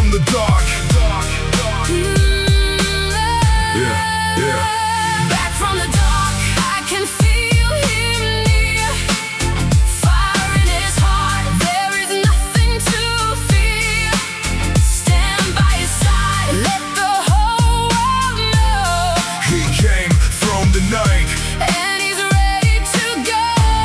from the dark. Back from the dark, I can feel him near. Fire in his heart, there is nothing to fear. Stand by his side, let the whole world know. He came from the night, and he's ready to go.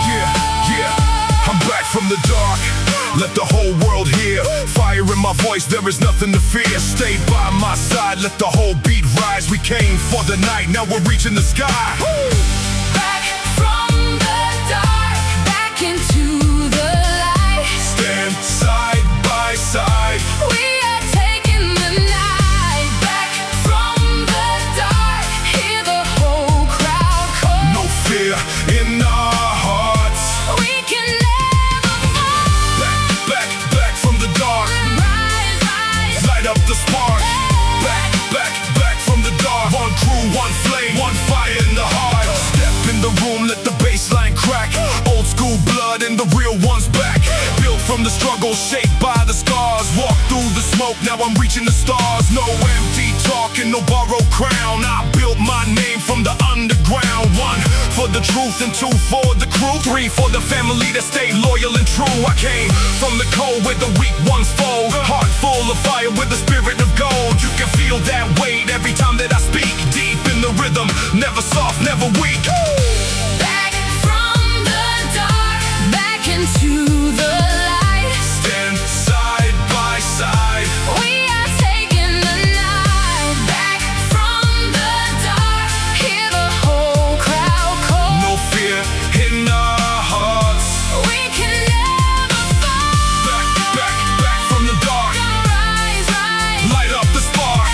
I'm back from the dark. Let the whole world hear. Fire in my voice, there is nothing to fear. Stay by my side, let the whole beat rise. We came for the night, now we're reaching the sky. Back from the dark, back into the light. Stand side by side. We are taking the night. Back from the dark, hear the whole crowd call. No fear in our hearts. We can never fall. Back from the dark. Rise, rise. Light up the spark. Back from the dark. One crew, one flame, one fire in the heart. Step in the room, let the bassline crack. Old school blood and the real ones back. Built from the struggle, shaped by the scars. Walk through the smoke, now I'm reaching the stars. No empty talk and no borrowed crown. I built my name from the underground. One for the truth and two for the crew. Three for the family that stayed loyal and true. I came from the cold where the weak ones fold. Heart full of fire with the spirit of gold. You can feel that weight every time that I speak. Deep in the rhythm, never soft, never weak. Back from the dark, back into the light. Stand side by side. We are taking the night. Back from the dark, hear the whole crowd call. No fear in our hearts. We can never fall. Back from the dark. Rise, rise. Light up the spark.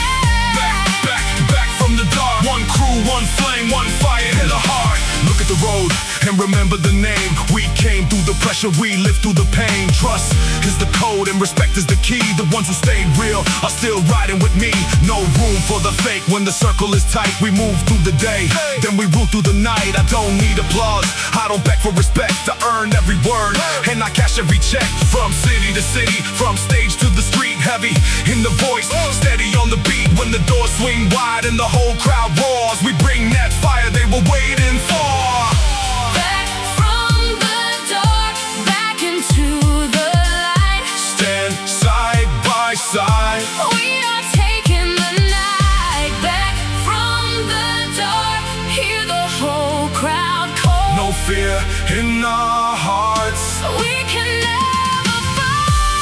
Back from the dark. One crew, one flame, one fire in the heart. Look at the road and remember the name. We came through the pressure, we lived through the pain. Trust is the code and respect is the key. The ones who stayed real are still riding with me. No room for the fake when the circle is tight. We move through the day, then we rule through the night. I don't need applause, I don't beg for respect. I earn every word, and I cash every check. From city to city, from stage to the street. Heavy in the voice, steady on the beat. When the doors swing wide and the whole crowd roars, we bring that fire they were waiting for. Back from the dark, back into the light. Stand side by side. We are taking the night. Back from the dark, hear the whole crowd call. No fear in our hearts. We can never fall.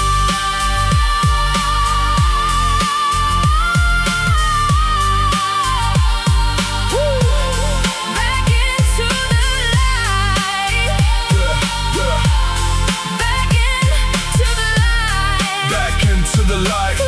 Back into the light. Back into the light. Back into the light.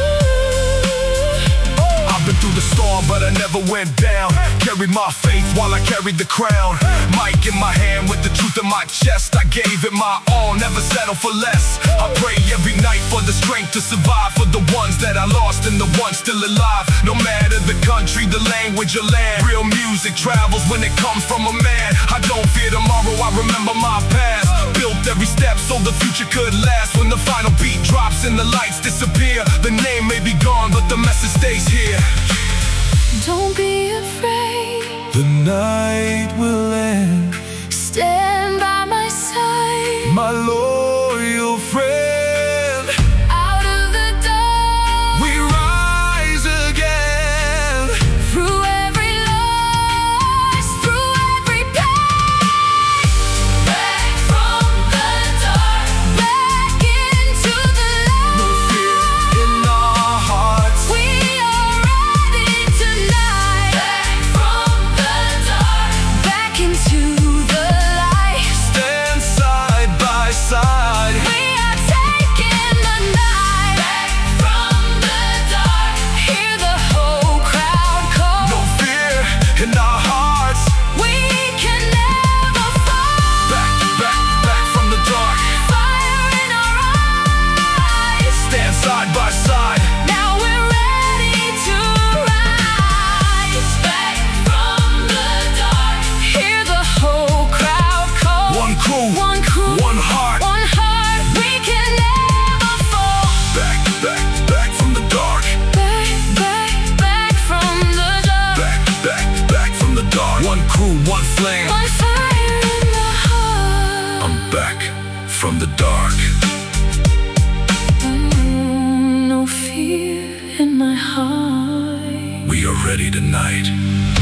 I've been through the storm, but I never went down. Carried my faith while I carried the crown. Mic in my hand with the truth in my chest. I gave it my all, never settle for less. I pray every night for the strength to survive. For the ones that I lost and the ones still alive. No matter the country, the language, or land. Real music travels when it comes from a man. I don't fear tomorrow, I remember my past. Built every step so the future could last. When the final beat drops and the lights disappear, the name may be gone, but the message stays here. Don't be afraid. The night will end. Stand by my side. My loyal friend. Out of the dark, We rise again. through every loss, through every pain. Back from the dark, back into the No light. fear in our hearts. We are ready tonight. Back from the dark, back from the dark. No fear in my heart. We are ready tonight.